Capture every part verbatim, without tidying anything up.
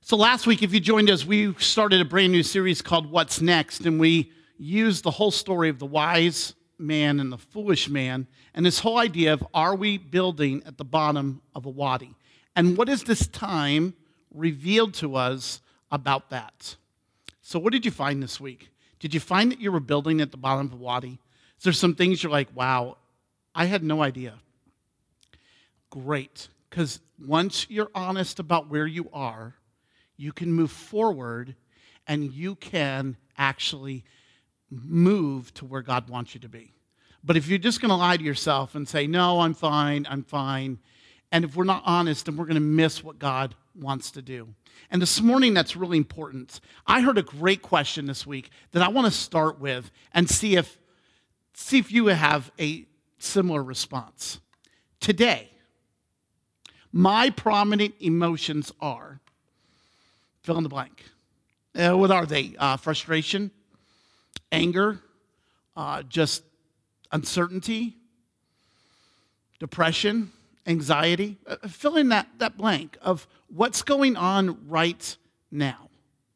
So last week, if you joined us, we started a brand new series called What's Next, and we used the whole story of the wise man and the foolish man, and this whole idea of, are we building at the bottom of a wadi? And what is this time revealed to us about that? So what did you find this week? Did you find that you were building at the bottom of a wadi? Is there some things you're like, wow, I had no idea? Great, because once you're honest about where you are, you can move forward and you can actually move to where God wants you to be. But if you're just going to lie to yourself and say, no, I'm fine, I'm fine, and if we're not honest, then we're going to miss what God wants to do. And this morning, that's really important. I heard a great question this week that I want to start with and see if, see if you have a similar response. Today, my prominent emotions are, fill in the blank. Uh, what are they? Uh, frustration, anger, uh, just uncertainty, depression, anxiety. Uh, fill in that, that blank of what's going on right now.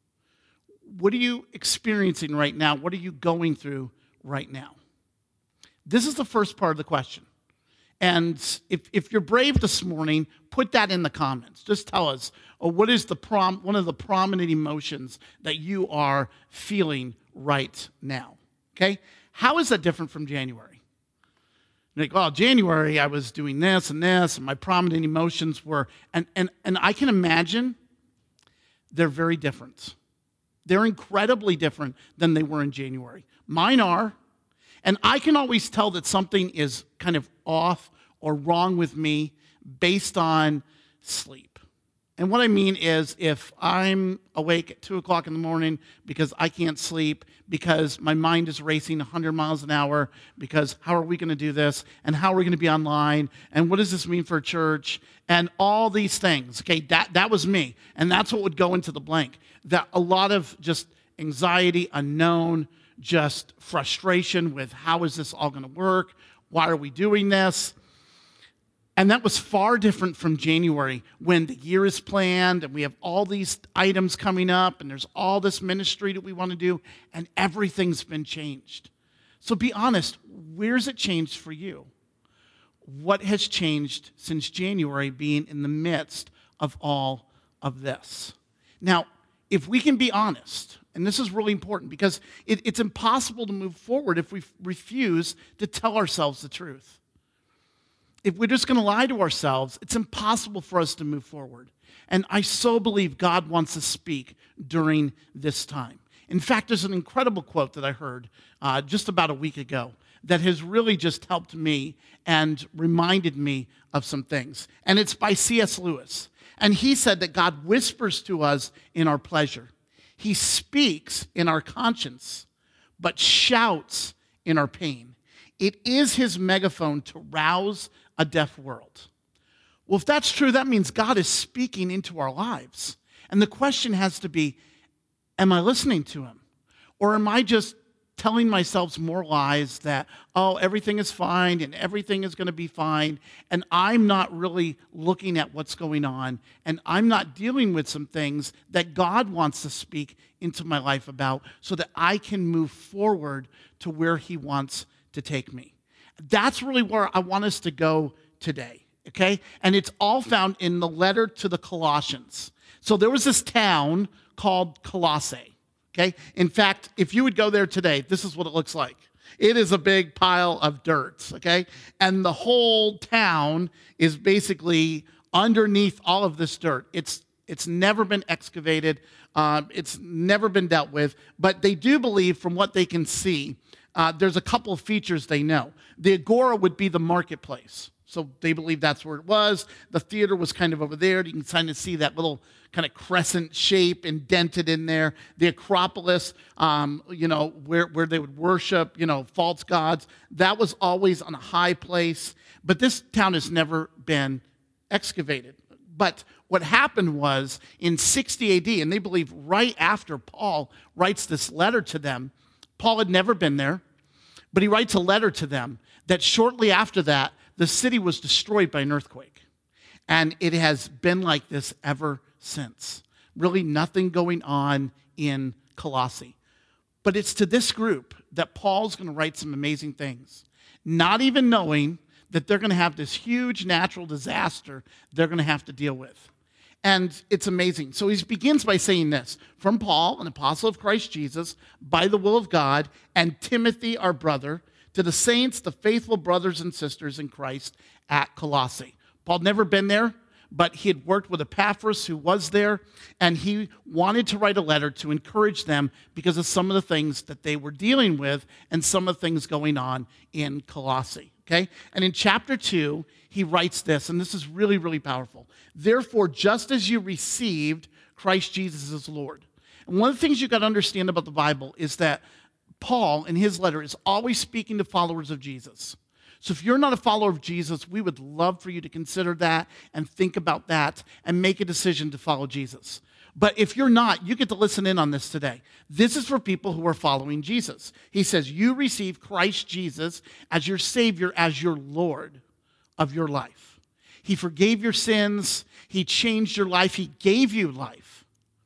What are you experiencing right now? What are you going through right now? This is the first part of the question. And if, if you're brave this morning, put that in the comments. Just tell us, oh, what is the prom, one of the prominent emotions that you are feeling right now? Okay? How is that different from January? You're like, well, January I was doing this and this, and my prominent emotions were, and, and, and I can imagine they're very different. They're incredibly different than they were in January. Mine are. And I can always tell that something is kind of off or wrong with me based on sleep. And what I mean is if I'm awake at two o'clock in the morning because I can't sleep, because my mind is racing one hundred miles an hour, because how are we going to do this? And how are we going to be online? And what does this mean for church? And all these things. Okay, that, that was me. And that's what would go into the blank. That a lot of just anxiety, unknown, just frustration with how is this all going to work? Why are we doing this? And that was far different from January when the year is planned and we have all these items coming up and there's all this ministry that we want to do and everything's been changed. So be honest, where's it changed for you? What has changed since January being in the midst of all of this? Now, if we can be honest, and this is really important because it, it's impossible to move forward if we refuse to tell ourselves the truth. If we're just going to lie to ourselves, it's impossible for us to move forward. And I so believe God wants to speak during this time. In fact, there's an incredible quote that I heard uh, just about a week ago that has really just helped me and reminded me of some things. And it's by C S Lewis. And he said that God whispers to us in our pleasure. He speaks in our conscience, but shouts in our pain. It is his megaphone to rouse a deaf world. Well, if that's true, that means God is speaking into our lives. And the question has to be, am I listening to him? Or am I just telling myself more lies that, oh, everything is fine and everything is going to be fine, and I'm not really looking at what's going on, and I'm not dealing with some things that God wants to speak into my life about so that I can move forward to where he wants to take me. That's really where I want us to go today, okay? And it's all found in the letter to the Colossians. So there was this town called Colossae. Okay? In fact, if you would go there today, this is what it looks like. It is a big pile of dirt, okay? And the whole town is basically underneath all of this dirt. It's it's never been excavated. Uh, it's never been dealt with. But they do believe, from what they can see, uh, there's a couple of features they know. The Agora would be the marketplace. So they believe that's where it was. The theater was kind of over there. You can kind of see that little kind of crescent shape indented in there. The Acropolis, um, you know, where, where they would worship, you know, false gods, that was always on a high place. But this town has never been excavated. But what happened was in sixty A D, and they believe right after Paul writes this letter to them, Paul had never been there, but he writes a letter to them that shortly after that, the city was destroyed by an earthquake. And it has been like this ever since. really nothing going on in Colossae. But it's to this group that Paul's going to write some amazing things, not even knowing that they're going to have this huge natural disaster they're going to have to deal with. And it's amazing. So he begins by saying this, from Paul, an apostle of Christ Jesus, by the will of God, and Timothy, our brother, to the saints, the faithful brothers and sisters in Christ at Colossae. Paul had never been there, but he had worked with Epaphras, who was there, and he wanted to write a letter to encourage them because of some of the things that they were dealing with and some of the things going on in Colossae. Okay? And in chapter two, he writes this, and this is really, really powerful. Therefore, just as you received Christ Jesus as Lord. And one of the things you've got to understand about the Bible is that Paul, in his letter, is always speaking to followers of Jesus. So if you're not a follower of Jesus, we would love for you to consider that and think about that and make a decision to follow Jesus. But if you're not, you get to listen in on this today. This is for people who are following Jesus. He says, you receive Christ Jesus as your Savior, as your Lord of your life. He forgave your sins. He changed your life. He gave you life.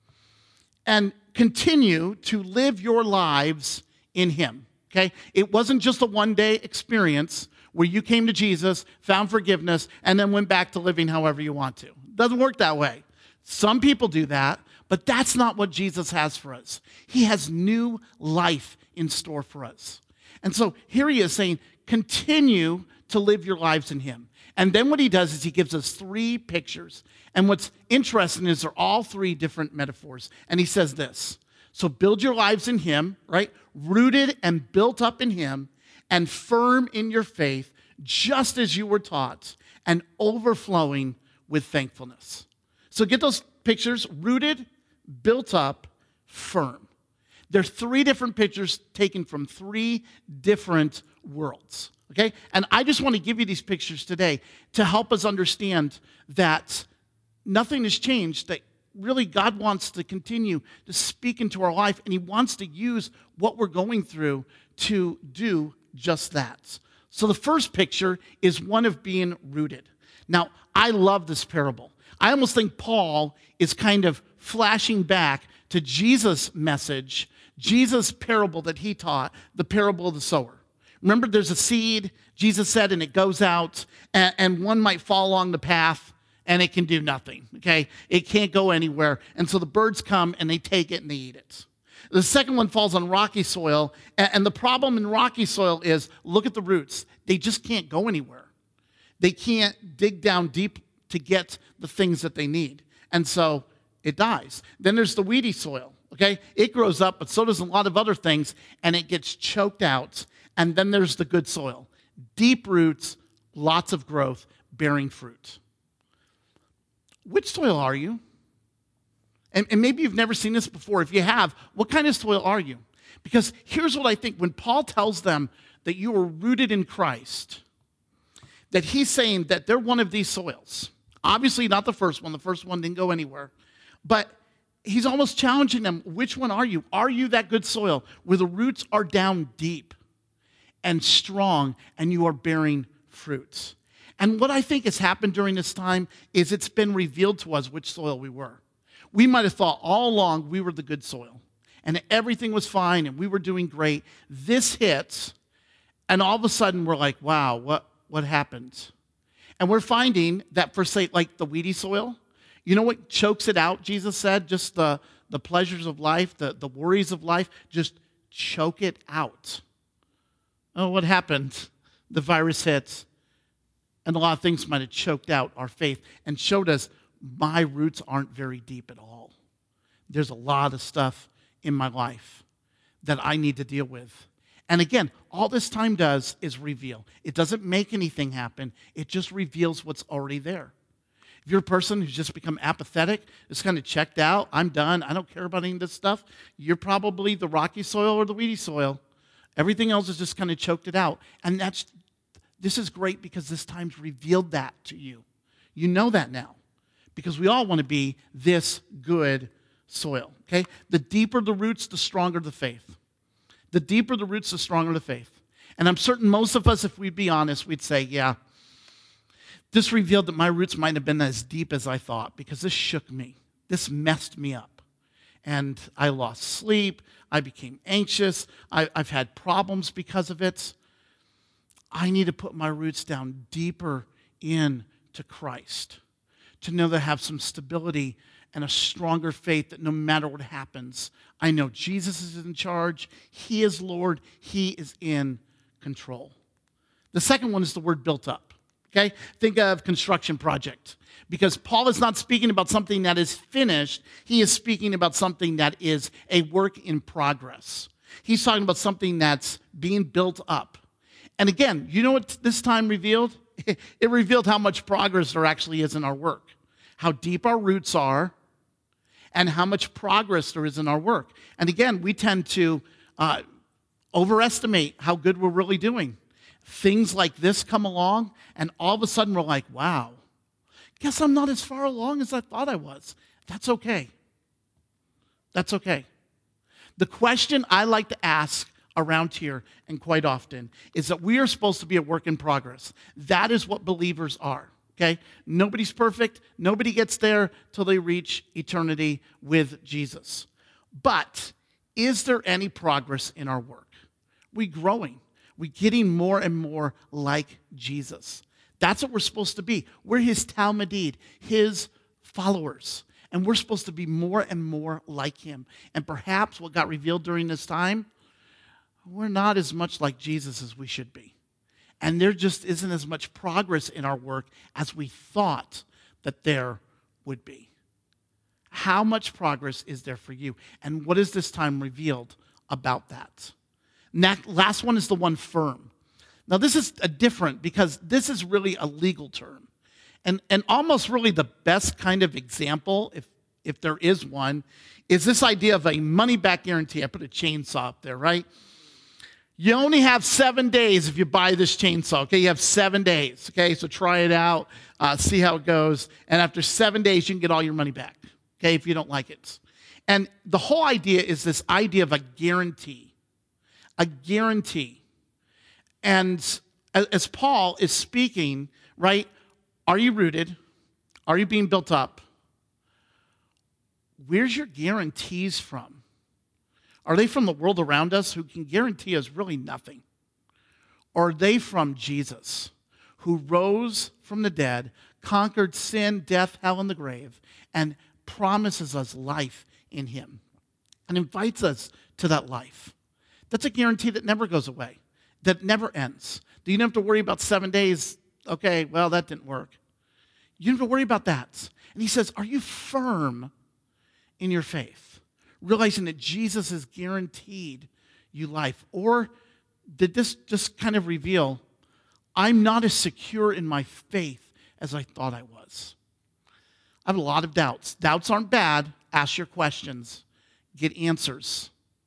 And continue to live your lives in Him. Okay? It wasn't just a one-day experience where you came to Jesus, found forgiveness, and then went back to living however you want to. It doesn't work that way. Some people do that, but that's not what Jesus has for us. He has new life in store for us. And so here he is saying, continue to live your lives in Him. And then what he does is he gives us three pictures. And what's interesting is they're all three different metaphors. And he says this, so build your lives in Him, right? Rooted and built up in Him, and firm in your faith, just as you were taught, and overflowing with thankfulness. So get those pictures, rooted, built up, firm. There's three different pictures taken from three different worlds, okay? And I just want to give you these pictures today to help us understand that nothing has changed, that really God wants to continue to speak into our life, and He wants to use what we're going through to do just that. So the first picture is one of being rooted. Now, I love this parable. I almost think Paul is kind of flashing back to Jesus' message, Jesus' parable that he taught, the parable of the sower. Remember, there's a seed, Jesus said, and it goes out, and, and one might fall along the path, and it can do nothing, okay? It can't go anywhere. And so the birds come, and they take it, and they eat it. The second one falls on rocky soil, and, and the problem in rocky soil is, look at the roots. They just can't go anywhere. They can't dig down deep to get the things that they need. And so it dies. Then there's the weedy soil, okay? It grows up, but so does a lot of other things, and it gets choked out. And then there's the good soil. Deep roots, lots of growth, bearing fruit. Which soil are you? And, and maybe you've never seen this before. If you have, what kind of soil are you? Because here's what I think. When Paul tells them that you are rooted in Christ, that he's saying that they're one of these soils. Obviously not the first one. The first one didn't go anywhere. But he's almost challenging them. Which one are you? Are you that good soil where the roots are down deep and strong and you are bearing fruits? And what I think has happened during this time is it's been revealed to us which soil we were. We might have thought all along we were the good soil and everything was fine and we were doing great. This hits, and all of a sudden we're like, wow, what, what happened? And we're finding that for, say, like the weedy soil, you know what chokes it out, Jesus said? Just the, the pleasures of life, the, the worries of life, just choke it out. Oh, what happened? The virus hits, and a lot of things might have choked out our faith and showed us my roots aren't very deep at all. There's a lot of stuff in my life that I need to deal with. And again, all this time does is reveal. It doesn't make anything happen. It just reveals what's already there. If you're a person who's just become apathetic, just kind of checked out, I'm done, I don't care about any of this stuff, you're probably the rocky soil or the weedy soil. Everything else is just kind of choked it out. And that's this is great because this time's revealed that to you. You know that now. Because we all want to be this good soil, okay? The deeper the roots, the stronger the faith. The deeper the roots, the stronger the faith. And I'm certain most of us, if we'd be honest, we'd say, yeah, this revealed that my roots might have been as deep as I thought because this shook me. this messed me up. And I lost sleep. I became anxious. I, I've had problems because of it. I need to put my roots down deeper into Christ to know that I have some stability and a stronger faith that no matter what happens, I know Jesus is in charge. He is Lord. He is in control. The second one is the word built up. Okay? Think of construction project. Because Paul is not speaking about something that is finished. He is speaking about something that is a work in progress. He's talking about something that's being built up. And again, you know what this time revealed? It revealed how much progress there actually is in our work. How deep our roots are and how much progress there is in our work. And again, we tend to uh, overestimate how good we're really doing. Things like this come along, and all of a sudden we're like, wow, guess I'm not as far along as I thought I was. That's okay. That's okay. The question I like to ask around here, and quite often, is that we are supposed to be a work in progress. That is what believers are, okay? Nobody's perfect. Nobody gets there till they reach eternity with Jesus. But is there any progress in our work? We growing. We getting more and more like Jesus. That's what we're supposed to be. We're his talmidid, his followers. And we're supposed to be more and more like him. And perhaps what got revealed during this time, we're not as much like Jesus as we should be. And there just isn't as much progress in our work as we thought that there would be. How much progress is there for you? And what is this time revealed about that? Next, last one is the one firm. Now this is a different because this is really a legal term. And, and almost really the best kind of example, if, if there is one, is this idea of a money-back guarantee. I put a chainsaw up there, right? You only have seven days if you buy this chainsaw, okay? You have seven days, okay? So try it out, uh, see how it goes. And after seven days, you can get all your money back, okay, if you don't like it. And the whole idea is this idea of a guarantee, a guarantee. And as Paul is speaking, right, are you rooted? Are you being built up? Where's your guarantees from? Are they from the world around us who can guarantee us really nothing? Or are they from Jesus, who rose from the dead, conquered sin, death, hell, and the grave, and promises us life in him and invites us to that life? That's a guarantee that never goes away, that never ends. You don't have to worry about seven days. Okay, well, that didn't work. You don't have to worry about that. And he says, are you firm in your faith? Realizing that Jesus has guaranteed you life? Or did this just kind of reveal, I'm not as secure in my faith as I thought I was? I have a lot of doubts. Doubts aren't bad. Ask your questions. Get answers.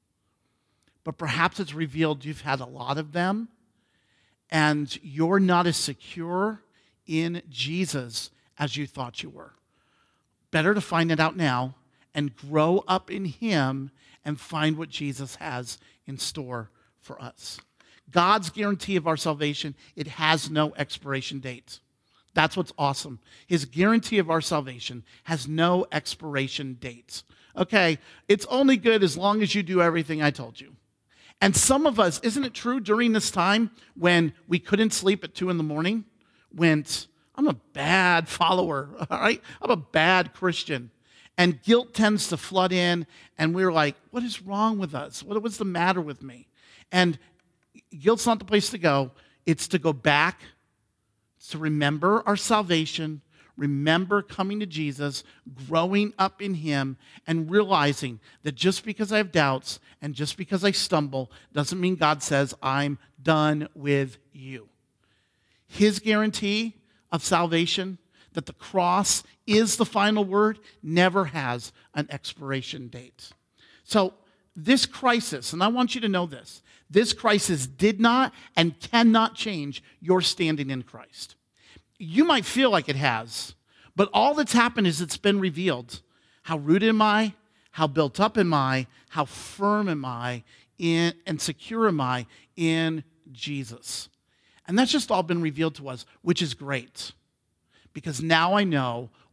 But perhaps it's revealed you've had a lot of them, and you're not as secure in Jesus as you thought you were. Better to find it out now and grow up in him and find what Jesus has in store for us. God's guarantee of our salvation, it has no expiration date. That's what's awesome. His guarantee of our salvation has no expiration date. Okay, it's only good as long as you do everything I told you. And some of us, isn't it true, during this time when we couldn't sleep at two in the morning, went, I'm a bad follower, all right? I'm a bad Christian. And guilt tends to flood in, and we're like, what is wrong with us? What, what's the matter with me? And guilt's not the place to go. It's to go back, it's to remember our salvation, remember coming to Jesus, growing up in him, and realizing that just because I have doubts and just because I stumble doesn't mean God says, I'm done with you. His guarantee of salvation, that the cross is the final word, never has an expiration date. So this crisis, and I want you to know this, this crisis did not and cannot change your standing in Christ. You might feel like it has, but all that's happened is it's been revealed. How rooted am I? How built up am I? How firm am I in, and secure am I in Jesus? And that's just all been revealed to us, which is great. Because now I know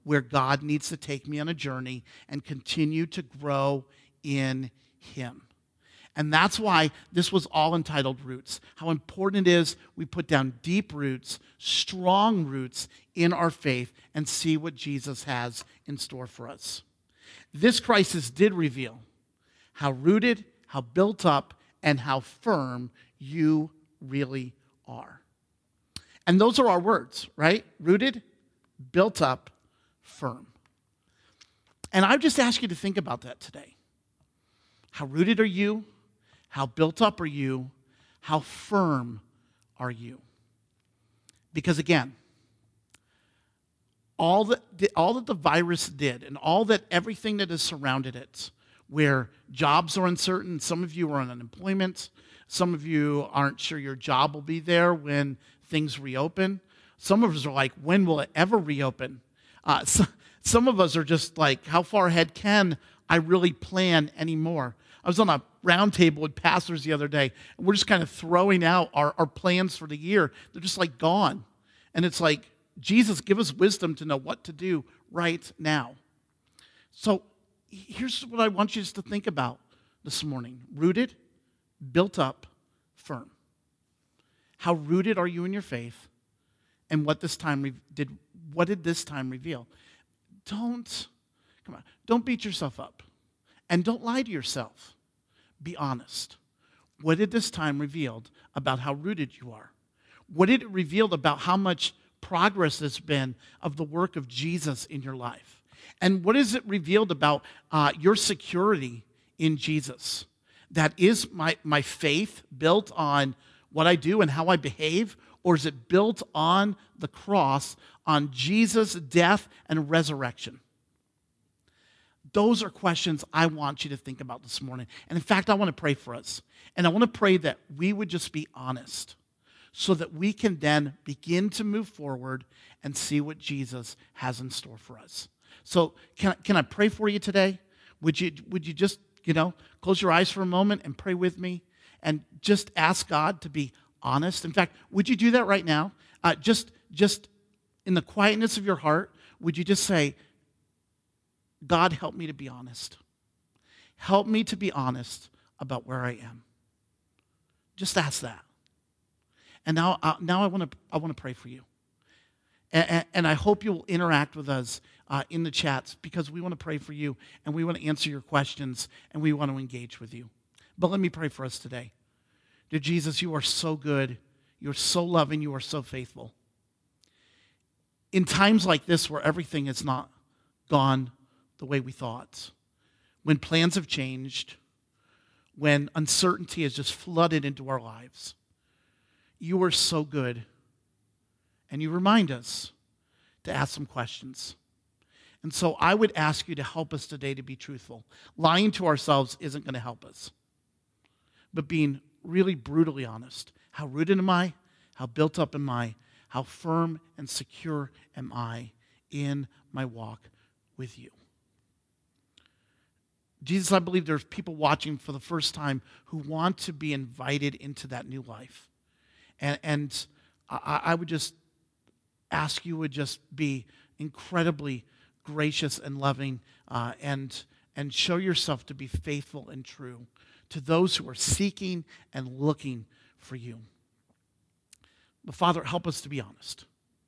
where God needs to take me on a journey and continue to grow in him. And that's why this was all entitled Roots. How important it is we put down deep roots, strong roots in our faith, and see what Jesus has in store for us. This crisis did reveal how rooted, how built up, and how firm you really are. And those are our words, right? Rooted, built up, firm. And I just ask you to think about that today. How rooted are you? How built up are you? How firm are you? Because again, all that, all that the virus did and all that everything that has surrounded it, where jobs are uncertain, some of you are on unemployment, some of you aren't sure your job will be there when things reopen. Some of us are like, when will it ever reopen? Uh, so, some of us are just like, how far ahead can I really plan anymore? I was on a round table with pastors the other day, and we're just kind of throwing out our, our plans for the year. They're just like gone. And it's like, Jesus, give us wisdom to know what to do right now. So here's what I want you to think about this morning. Rooted, built up, firm. How rooted are you in your faith? And what this time re- did what did this time reveal? Don't, come on, don't beat yourself up. And don't lie to yourself. Be honest. What did this time reveal about how rooted you are? What did it reveal about how much progress there's been of the work of Jesus in your life? And what is it revealed about uh, your security in Jesus? That is my, my faith built on what I do and how I behave? Or is it built on the cross, on Jesus' death and resurrection? Those are questions I want you to think about this morning. And in fact, I want to pray for us. And I want to pray that we would just be honest so that we can then begin to move forward and see what Jesus has in store for us. So can, can I pray for you today? Would you, would you just, you know, close your eyes for a moment and pray with me and just ask God to be honest? In fact, would you do that right now? Uh, just, just in the quietness of your heart, would you just say, God, help me to be honest. Help me to be honest about where I am. Just ask that. And now, uh, now I want to I want to pray for you. And, and, and I hope you will interact with us uh, in the chats because we want to pray for you and we want to answer your questions and we want to engage with you. But let me pray for us today. Dear Jesus, you are so good. You're so loving. You are so faithful. In times like this where everything is not gone the way we thought, when plans have changed, when uncertainty has just flooded into our lives, you are so good. And you remind us to ask some questions. And so I would ask you to help us today to be truthful. Lying to ourselves isn't going to help us. But being really brutally honest. How rooted am I? How built up am I? How firm and secure am I in my walk with you? Jesus, I believe there's people watching for the first time who want to be invited into that new life. And, and I, I would just ask you would just be incredibly gracious and loving uh, and, and show yourself to be faithful and true to those who are seeking and looking for you. But Father, help us to be honest.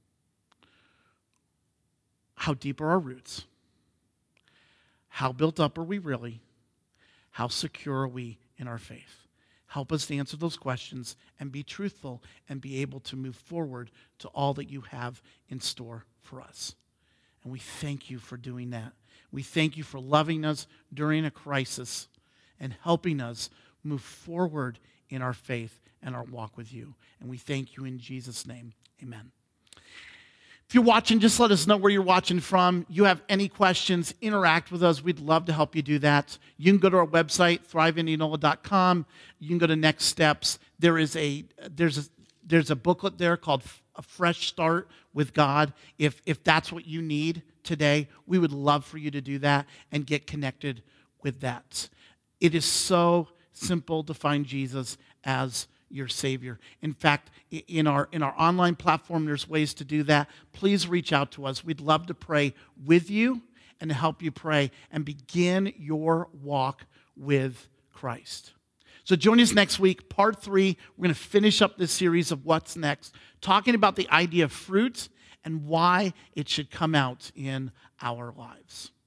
How deep are our roots? How built up are we really? How secure are we in our faith? Help us to answer those questions and be truthful and be able to move forward to all that you have in store for us. And we thank you for doing that. We thank you for loving us during a crisis and helping us move forward in our faith and our walk with you. And we thank you in Jesus' name. Amen. If you're watching, just let us know where you're watching from. You have any questions, interact with us. We'd love to help you do that. You can go to our website, thrive indianola dot com. You can go to Next Steps. There is a there's a there's a booklet there called A Fresh Start with God. If if that's what you need today, we would love for you to do that and get connected with that. It is so simple to find Jesus as your Savior. In fact, in our, in our online platform, there's ways to do that. Please reach out to us. We'd love to pray with you and to help you pray and begin your walk with Christ. So join us next week, part three. We're going to finish up this series of What's Next, talking about the idea of fruit and why it should come out in our lives.